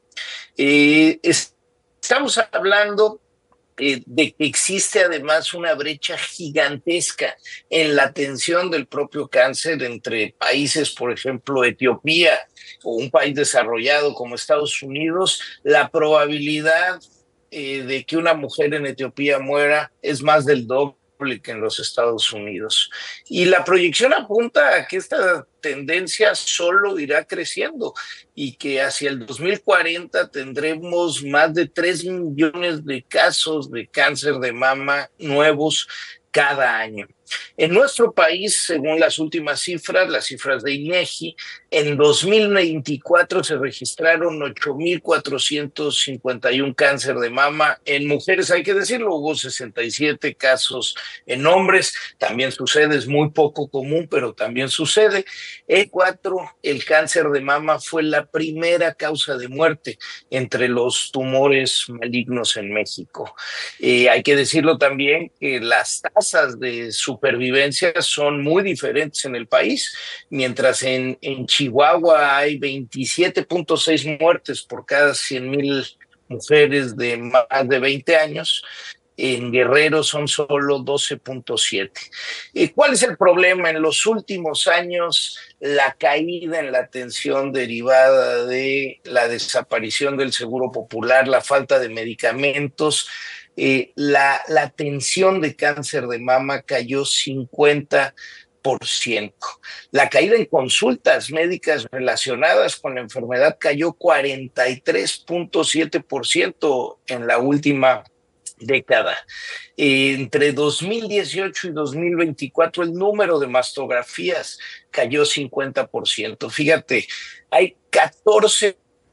Eh, es, estamos hablando Eh, de que existe además una brecha gigantesca en la atención del propio cáncer entre países, por ejemplo, Etiopía o un país desarrollado como Estados Unidos. La probabilidad eh, de que una mujer en Etiopía muera es más del doble que en los Estados Unidos. Y la proyección apunta a que esta tendencia solo irá creciendo y que hacia el dos mil cuarenta tendremos más de tres millones de casos de cáncer de mama nuevos cada año. En nuestro país, según las últimas cifras, las cifras de INEGI, en dos mil veinticuatro se registraron ocho mil cuatrocientos cincuenta y uno cáncer de mama en mujeres, hay que decirlo, hubo sesenta y siete casos en hombres, también sucede, es muy poco común, pero también sucede. E cuatro, el cáncer de mama fue la primera causa de muerte entre los tumores malignos en México. Eh, hay que decirlo también que las tasas de supervivencia son muy diferentes en el país. Mientras en, en Chihuahua hay veintisiete punto seis muertes por cada cien mil mujeres de más de veinte años, en Guerrero son solo doce punto siete. ¿Cuál es el problema? En los últimos años, la caída en la atención derivada de la desaparición del Seguro Popular, la falta de medicamentos, eh, la, la atención de cáncer de mama cayó cincuenta por ciento. La caída en consultas médicas relacionadas con la enfermedad cayó cuarenta y tres punto siete por ciento en la última década. Eh, entre dos mil dieciocho y dos mil veinticuatro el número de mastografías cayó cincuenta por ciento. Fíjate, hay catorce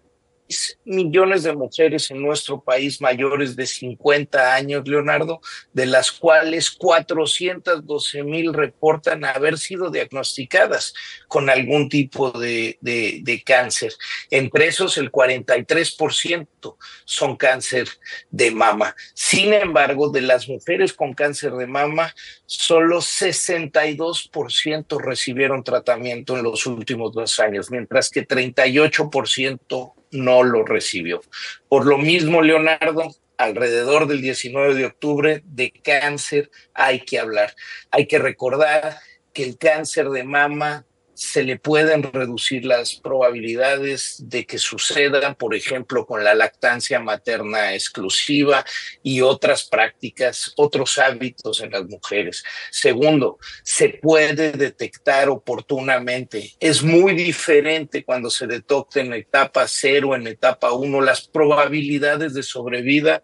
millones de mujeres en nuestro país mayores de cincuenta años, Leonardo, de las cuales cuatrocientos doce mil reportan haber sido diagnosticadas con algún tipo de, de, de cáncer. Entre esos, el cuarenta y tres por ciento son cáncer de mama. Sin embargo, de las mujeres con cáncer de mama, solo sesenta y dos por ciento recibieron tratamiento en los últimos dos años, mientras que treinta y ocho por ciento no lo recibió. Por lo mismo, Leonardo, alrededor del diecinueve de octubre, de cáncer hay que hablar. Hay que recordar que el cáncer de mama se le pueden reducir las probabilidades de que suceda, por ejemplo, con la lactancia materna exclusiva y otras prácticas, otros hábitos en las mujeres. Segundo, se puede detectar oportunamente. Es muy diferente cuando se detecta en etapa cero, en etapa uno, las probabilidades de sobrevida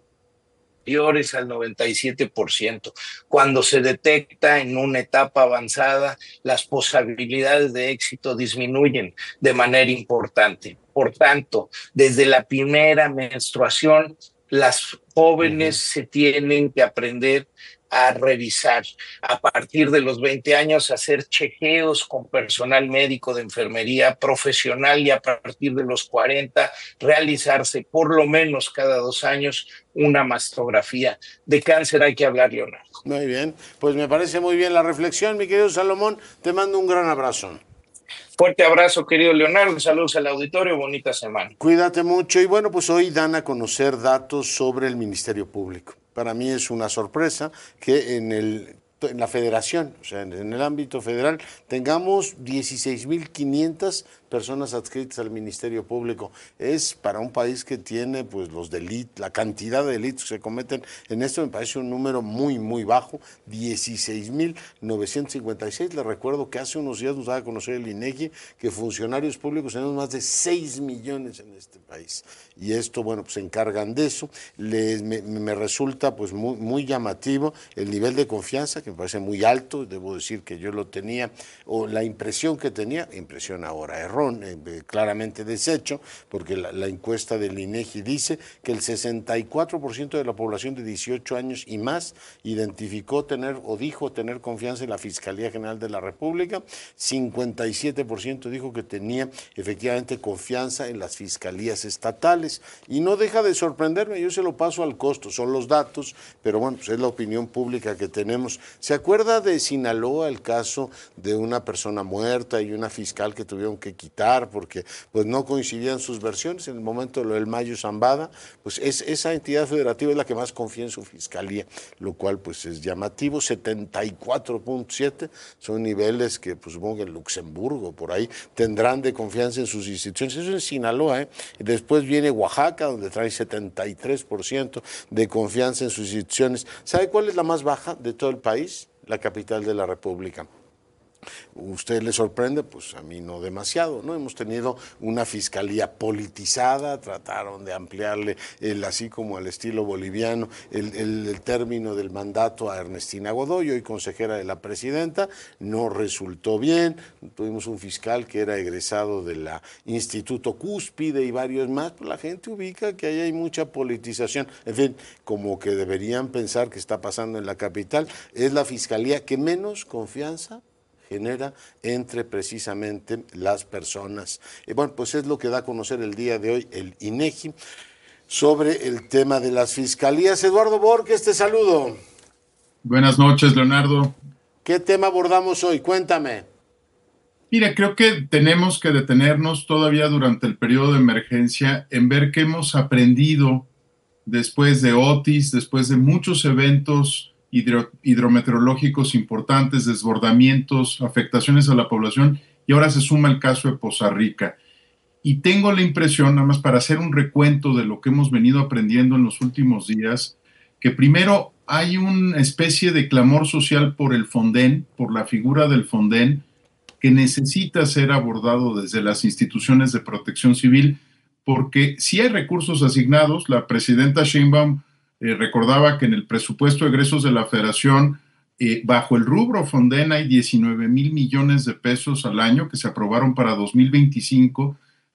superiores al noventa y siete por ciento. Cuando se detecta en una etapa avanzada, las posibilidades de éxito disminuyen de manera importante. Por tanto, desde la primera menstruación, las jóvenes uh-huh. se tienen que aprender a revisar, a partir de los veinte años, hacer chequeos con personal médico de enfermería profesional, y a partir de los cuarenta realizarse por lo menos cada dos años una mastografía. De cáncer hay que hablar, Leonardo. Muy bien, pues me parece muy bien la reflexión, mi querido Salomón, te mando un gran abrazo. Fuerte abrazo, querido Leonardo, saludos al auditorio, bonita semana. Cuídate mucho, y bueno, pues hoy dan a conocer datos sobre el Ministerio Público. Para mí es una sorpresa que en, el, en la federación, o sea, en el ámbito federal, tengamos dieciséis mil quinientas personas adscritas al Ministerio Público. Es para un país que tiene pues los delitos, la cantidad de delitos que se cometen en esto, me parece un número muy, muy bajo, dieciséis mil novecientos cincuenta y seis. Les recuerdo que hace unos días nos daba a conocer el INEGI que funcionarios públicos tenemos más de seis millones en este país. Y esto, bueno, pues se encargan de eso. Les, me, me resulta pues muy, muy llamativo el nivel de confianza, que me parece muy alto. Debo decir que yo lo tenía, o la impresión que tenía, impresión ahora error, Eh, claramente deshecho, porque la, la encuesta del INEGI dice que el sesenta y cuatro por ciento de la población de dieciocho años y más identificó tener o dijo tener confianza en la Fiscalía General de la República, cincuenta y siete por ciento dijo que tenía efectivamente confianza en las fiscalías estatales, y no deja de sorprenderme. Yo se lo paso al costo, son los datos, pero bueno, pues es la opinión pública que tenemos. ¿Se acuerda de Sinaloa, el caso de una persona muerta y una fiscal que tuvieron que quitar porque pues no coincidían sus versiones en el momento de lo del Mayo Zambada? Pues es, esa entidad federativa es la que más confía en su fiscalía, lo cual pues es llamativo. Setenta y cuatro punto siete son niveles que pues supongo que en Luxemburgo por ahí tendrán de confianza en sus instituciones. Eso es Sinaloa, ¿eh? Y después viene Oaxaca, donde trae setenta y tres por ciento de confianza en sus instituciones. ¿Sabe cuál es la más baja de todo el país? La capital de la República. ¿Usted le sorprende? Pues a mí no demasiado, ¿no? Hemos tenido una fiscalía politizada, trataron de ampliarle, el, así como al estilo boliviano, el, el, el término del mandato a Ernestina Godoy, hoy consejera de la presidenta, no resultó bien. Tuvimos un fiscal que era egresado de la Instituto Cúspide y varios más, pues la gente ubica que ahí hay mucha politización. En fin, como que deberían pensar que está pasando en la capital. Es la fiscalía que menos confianza genera entre precisamente las personas. Y bueno, pues es lo que da a conocer el día de hoy el INEGI sobre el tema de las fiscalías. Eduardo Borges, te saludo. Buenas noches, Leonardo. ¿Qué tema abordamos hoy? Cuéntame. Mira, creo que tenemos que detenernos todavía durante el periodo de emergencia en ver qué hemos aprendido después de Otis, después de muchos eventos Hidro, hidrometeorológicos importantes, desbordamientos, afectaciones a la población, y ahora se suma el caso de Poza Rica. Y tengo la impresión, nada más para hacer un recuento de lo que hemos venido aprendiendo en los últimos días, que primero hay una especie de clamor social por el Fonden, por la figura del Fonden, que necesita ser abordado desde las instituciones de protección civil, porque si hay recursos asignados, la presidenta Sheinbaum Eh, recordaba que en el presupuesto de egresos de la Federación, eh, bajo el rubro Fonden hay diecinueve mil millones de pesos al año que se aprobaron para dos mil veinticinco,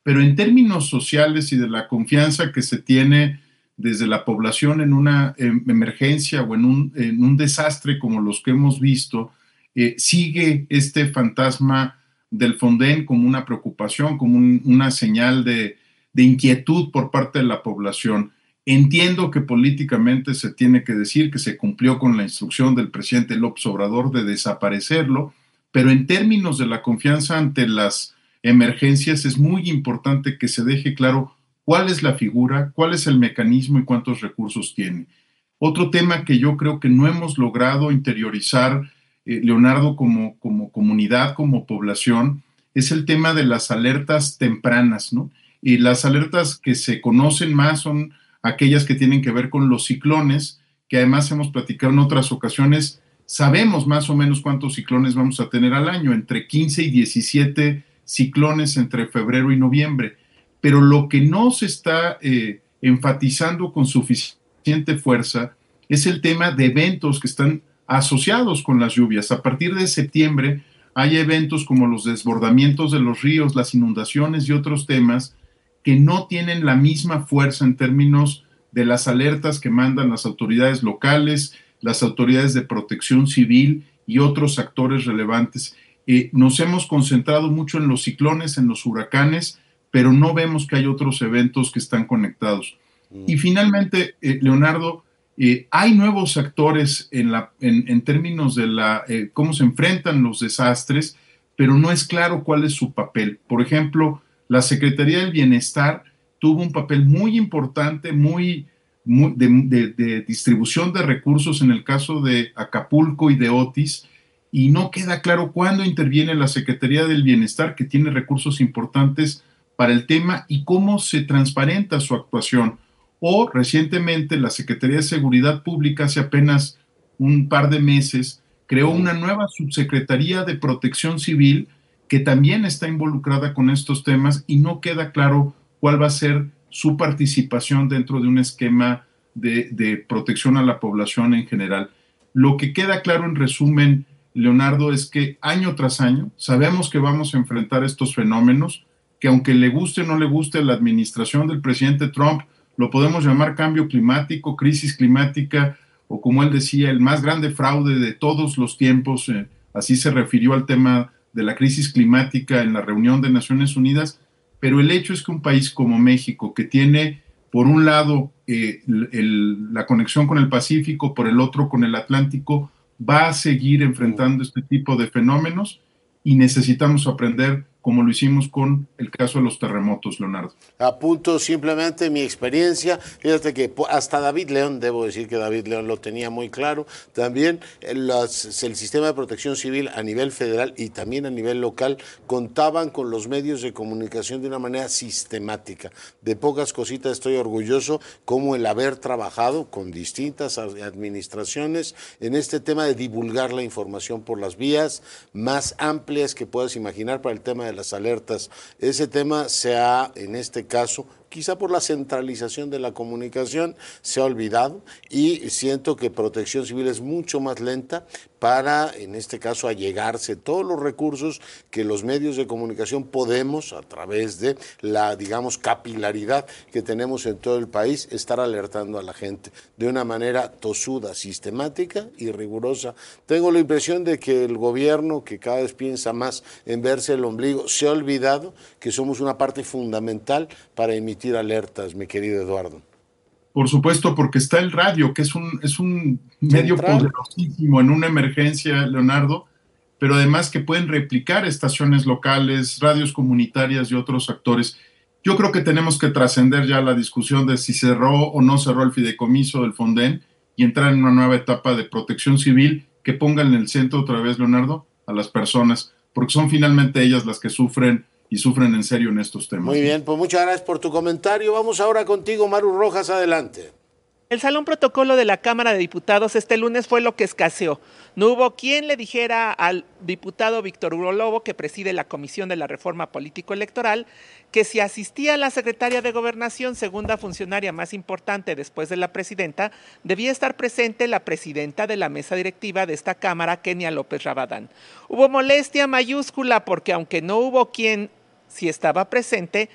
pero en términos sociales y de la confianza que se tiene desde la población en una eh, emergencia o en un, en un desastre como los que hemos visto, eh, sigue este fantasma del Fonden como una preocupación, como un, una señal de, de inquietud por parte de la población. Entiendo que políticamente se tiene que decir que se cumplió con la instrucción del presidente López Obrador de desaparecerlo, pero en términos de la confianza ante las emergencias es muy importante que se deje claro cuál es la figura, cuál es el mecanismo y cuántos recursos tiene. Otro tema que yo creo que no hemos logrado interiorizar, eh, Leonardo, como, como comunidad, como población, es el tema de las alertas tempranas, ¿no? Y las alertas que se conocen más son aquellas que tienen que ver con los ciclones, que además hemos platicado en otras ocasiones. Sabemos más o menos cuántos ciclones vamos a tener al año, entre quince y diecisiete ciclones entre febrero y noviembre. Pero lo que no se está eh, enfatizando con suficiente fuerza es el tema de eventos que están asociados con las lluvias. A partir de septiembre hay eventos como los desbordamientos de los ríos, las inundaciones y otros temas que no tienen la misma fuerza en términos de las alertas que mandan las autoridades locales, las autoridades de protección civil y otros actores relevantes. Eh, nos hemos concentrado mucho en los ciclones, en los huracanes, pero no vemos que hay otros eventos que están conectados. Mm. Y finalmente, eh, Leonardo, eh, hay nuevos actores en, la, en, en términos de la, eh, cómo se enfrentan los desastres, pero no es claro cuál es su papel. Por ejemplo, la Secretaría del Bienestar tuvo un papel muy importante, muy, muy de, de, de distribución de recursos en el caso de Acapulco y de Otis, y no queda claro cuándo interviene la Secretaría del Bienestar, que tiene recursos importantes para el tema, y cómo se transparenta su actuación. O recientemente la Secretaría de Seguridad Pública, hace apenas un par de meses, creó una nueva subsecretaría de Protección Civil que también está involucrada con estos temas, y no queda claro cuál va a ser su participación dentro de un esquema de, de protección a la población en general. Lo que queda claro en resumen, Leonardo, es que año tras año sabemos que vamos a enfrentar estos fenómenos, que aunque le guste o no le guste a la administración del presidente Trump, lo podemos llamar cambio climático, crisis climática, o como él decía, el más grande fraude de todos los tiempos, eh, así se refirió al tema de la crisis climática en la reunión de Naciones Unidas. Pero el hecho es que un país como México, que tiene por un lado eh, el, el, la conexión con el Pacífico, por el otro con el Atlántico, va a seguir enfrentando este tipo de fenómenos, y necesitamos aprender como lo hicimos con el caso de los terremotos, Leonardo. Apunto simplemente mi experiencia. Fíjate que hasta David León, debo decir que David León lo tenía muy claro. También las, el sistema de protección civil a nivel federal y también a nivel local contaban con los medios de comunicación de una manera sistemática. De pocas cositas estoy orgulloso, como el haber trabajado con distintas administraciones en este tema de divulgar la información por las vías más amplias que puedas imaginar para el tema de las alertas. Ese tema se ha, en este caso, quizá por la centralización de la comunicación, se ha olvidado, y siento que Protección Civil es mucho más lenta para, en este caso, allegarse todos los recursos que los medios de comunicación podemos, a través de la, digamos, capilaridad que tenemos en todo el país, estar alertando a la gente de una manera tosuda, sistemática y rigurosa. Tengo la impresión de que el gobierno, que cada vez piensa más en verse el ombligo, se ha olvidado que somos una parte fundamental para emitir alertas, mi querido Eduardo. Por supuesto, porque está el radio, que es un, es un medio poderosísimo en una emergencia, Leonardo, pero además que pueden replicar estaciones locales, radios comunitarias y otros actores. Yo creo que tenemos que trascender ya la discusión de si cerró o no cerró el fideicomiso del Fonden y entrar en una nueva etapa de protección civil que ponga en el centro otra vez, Leonardo, a las personas, porque son finalmente ellas las que sufren y sufren en serio en estos temas. Muy bien, pues muchas gracias por tu comentario. Vamos ahora contigo, Maru Rojas, adelante. El Salón Protocolo de la Cámara de Diputados este lunes fue lo que escaseó. No hubo quien le dijera al diputado Víctor Hugo Lobo, que preside la Comisión de la Reforma Político-Electoral, que si asistía la secretaria de Gobernación, segunda funcionaria más importante después de la presidenta, debía estar presente la presidenta de la mesa directiva de esta Cámara, Kenia López Rabadán. Hubo molestia mayúscula porque aunque no hubo quien sí estaba presente,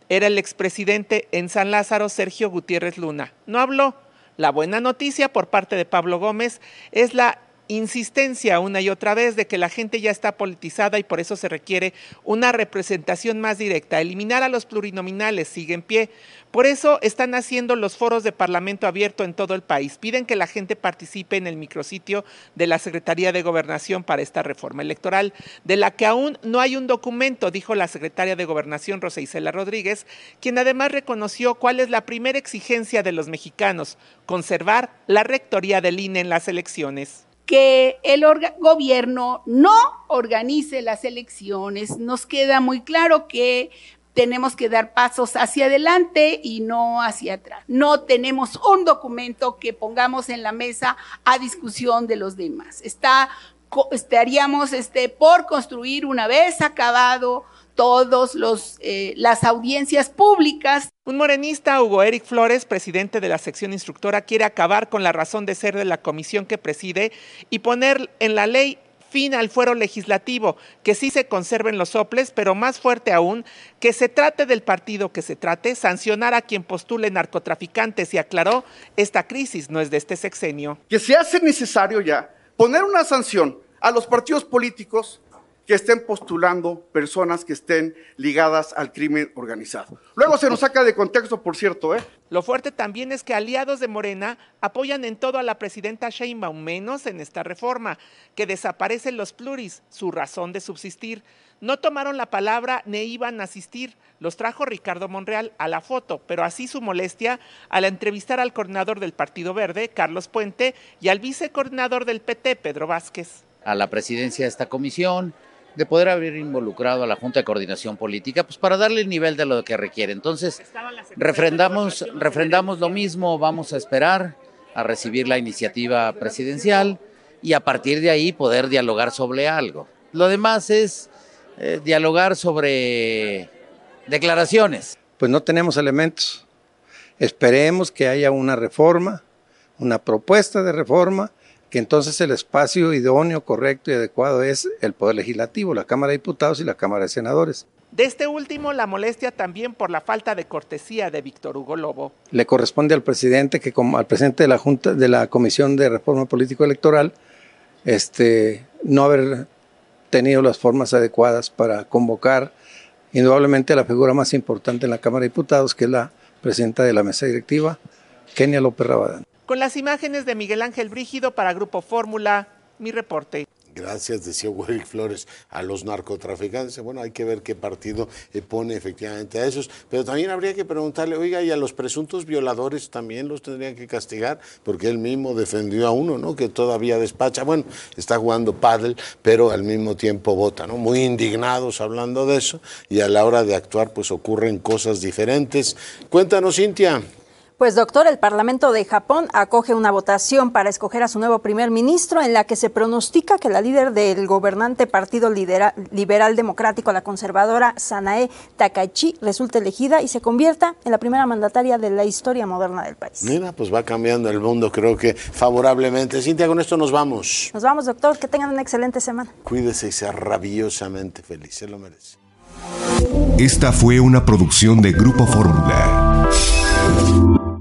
era el expresidente en San Lázaro, Sergio Gutiérrez Luna. No habló. La buena noticia por parte de Pablo Gómez es la insistencia una y otra vez de que la gente ya está politizada y por eso se requiere una representación más directa. Eliminar a los plurinominales sigue en pie. Por eso están haciendo los foros de Parlamento abierto en todo el país. Piden que la gente participe en el micrositio de la Secretaría de Gobernación para esta reforma electoral, de la que aún no hay un documento, dijo la secretaria de Gobernación, Rosa Isela Rodríguez, quien además reconoció cuál es la primera exigencia de los mexicanos: conservar la rectoría del I N E en las elecciones. Que el gobierno no organice las elecciones. Nos queda muy claro que tenemos que dar pasos hacia adelante y no hacia atrás. No tenemos un documento que pongamos en la mesa a discusión de los demás. Está, estaríamos este, por construir, una vez acabado todos los eh, las audiencias públicas. Un morenista, Hugo Eric Flores, presidente de la sección instructora, quiere acabar con la razón de ser de la comisión que preside y poner en la ley fin al fuero legislativo, que sí se conserven los soples, pero más fuerte aún, que se trate del partido que se trate, sancionar a quien postule narcotraficantes, y aclaró, esta crisis no es de este sexenio. Que se hace necesario ya poner una sanción a los partidos políticos que estén postulando personas que estén ligadas al crimen organizado. Luego se nos saca de contexto, por cierto, ¿eh? Lo fuerte también es que aliados de Morena apoyan en todo a la presidenta Sheinbaum, menos en esta reforma, que desaparecen los pluris, su razón de subsistir. No tomaron la palabra ni iban a asistir, los trajo Ricardo Monreal a la foto, pero así su molestia al entrevistar al coordinador del Partido Verde, Carlos Puente, y al vicecoordinador del P T, Pedro Vázquez. A la presidencia de esta comisión, de poder haber involucrado a la Junta de Coordinación Política, pues para darle el nivel de lo que requiere. Entonces, refrendamos, refrendamos lo mismo, vamos a esperar a recibir la iniciativa presidencial y a partir de ahí poder dialogar sobre algo. Lo demás es eh, dialogar sobre declaraciones. Pues no tenemos elementos. Esperemos que haya una reforma, una propuesta de reforma, que entonces el espacio idóneo, correcto y adecuado es el Poder Legislativo, la Cámara de Diputados y la Cámara de Senadores. De este último, la molestia también por la falta de cortesía de Víctor Hugo Lobo. Le corresponde al presidente, que como al presidente de la Junta, de la Comisión de Reforma Político Electoral, este, no haber tenido las formas adecuadas para convocar indudablemente a la figura más importante en la Cámara de Diputados, que es la presidenta de la mesa directiva, Kenia López Rabadán. Con las imágenes de Miguel Ángel Brígido para Grupo Fórmula, mi reporte. Gracias, decía Hugo Eric Flores, a los narcotraficantes. Bueno, hay que ver qué partido pone efectivamente a esos, pero también habría que preguntarle, oiga, y a los presuntos violadores también los tendrían que castigar, porque él mismo defendió a uno, ¿no?, que todavía despacha, bueno, está jugando pádel, pero al mismo tiempo vota, ¿no? Muy indignados hablando de eso, y a la hora de actuar pues ocurren cosas diferentes. Cuéntanos, Cintia. Pues doctor, el Parlamento de Japón acoge una votación para escoger a su nuevo primer ministro, en la que se pronostica que la líder del gobernante Partido Lidera, Liberal Democrático, la conservadora Sanae Takaichi, resulte elegida y se convierta en la primera mandataria de la historia moderna del país. Mira, pues va cambiando el mundo, creo que favorablemente. Cintia, con esto nos vamos. Nos vamos, doctor, que tengan una excelente semana. Cuídese y sea rabiosamente feliz, se lo merece. Esta fue una producción de Grupo Fórmula.